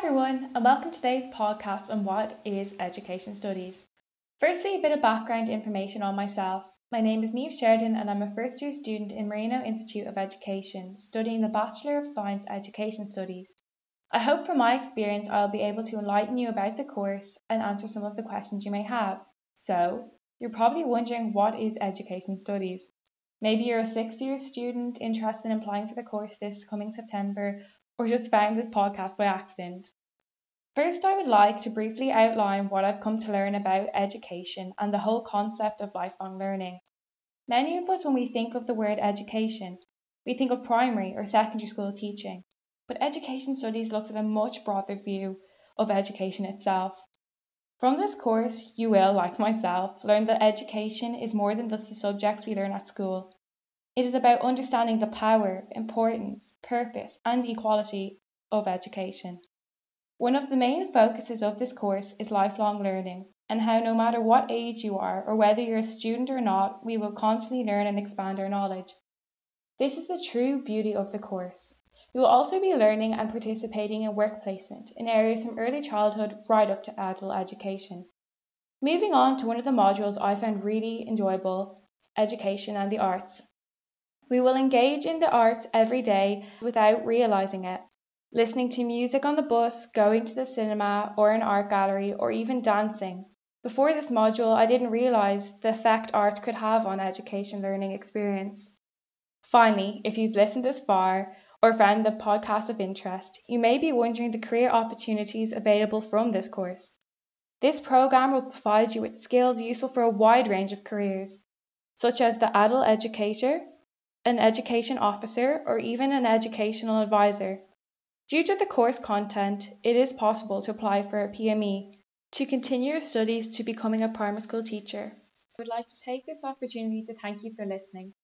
everyone, and welcome to today's podcast on what is Education Studies. Firstly, a bit of background information on myself. My name is Niamh Sheridan and I'm a first year student in Marino Institute of Education, studying the Bachelor of Science Education Studies. I hope from my experience I'll be able to enlighten you about the course and answer some of the questions you may have. So, you're probably wondering what is Education Studies? Maybe you're a sixth year student interested in applying for the course this coming September, or just found this podcast by accident. First, I would like to briefly outline what I've come to learn about education and the whole concept of lifelong learning. Many of us, when we think of the word education, we think of primary or secondary school teaching, but Education Studies looks at a much broader view of education itself. From this course, you will, like myself, learn that education is more than just the subjects we learn at school. It is about understanding the power, importance, purpose, and equality of education. One of the main focuses of this course is lifelong learning, and how no matter what age you are or whether you're a student or not, we will constantly learn and expand our knowledge. This is the true beauty of the course. You will also be learning and participating in work placement in areas from early childhood right up to adult education. Moving on to one of the modules I found really enjoyable, education and the arts. We will engage in the arts every day without realizing it. Listening to music on the bus, going to the cinema or an art gallery, or even dancing. Before this module, I didn't realize the effect arts could have on education learning experience. Finally, if you've listened this far or found the podcast of interest, you may be wondering the career opportunities available from this course. This program will provide you with skills useful for a wide range of careers, such as the adult educator, an education officer, or even an educational advisor. Due to the course content, it is possible to apply for a PME to continue your studies to becoming a primary school teacher. I would like to take this opportunity to thank you for listening.